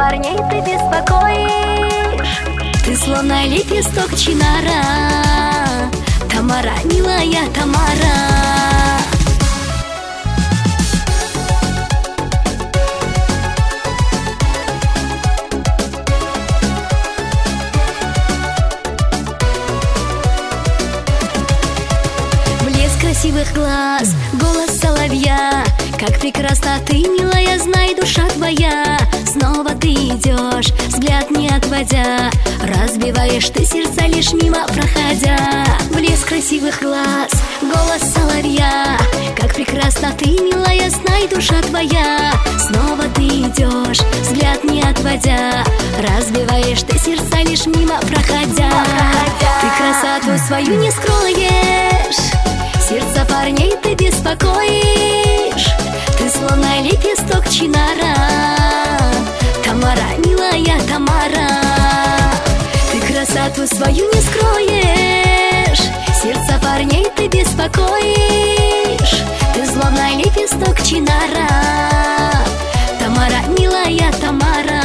парней ты беспокоишь. Ты словно лепесток чинара, Тамара, милая Тамара. Красивых глаз, голос соловья, как прекрасна ты, милая, знай, душа твоя. Снова ты идешь, взгляд не отводя, разбиваешь ты сердца лишь мимо проходя. Блеск красивых глаз, голос соловья, как прекрасна ты, милая, знай, душа твоя. Снова ты идешь, взгляд не отводя, разбиваешь ты сердца лишь мимо проходя. Ты красоту свою не скроешь, сердца парней ты беспокоишь. Ты словно лепесток чинара, Тамара, милая Тамара. Ты красоту свою не скроешь, сердца парней ты беспокоишь. Ты словно лепесток чинара, Тамара, милая Тамара.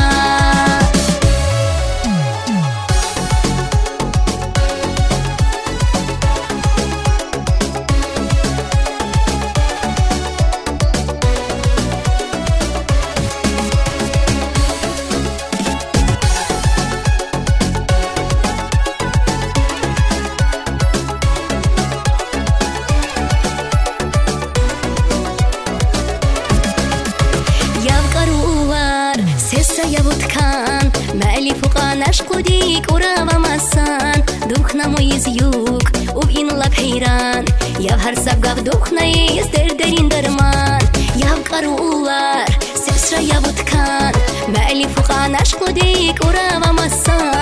Явуткан, мәли фуқан ашқудик уравамасан, духна моиз юг, ub inlab хейран, яв har sabgav духна из дердерин дарман. Яв карулар, сесра явуткан, мәли фуқан ашқудик уравамасан,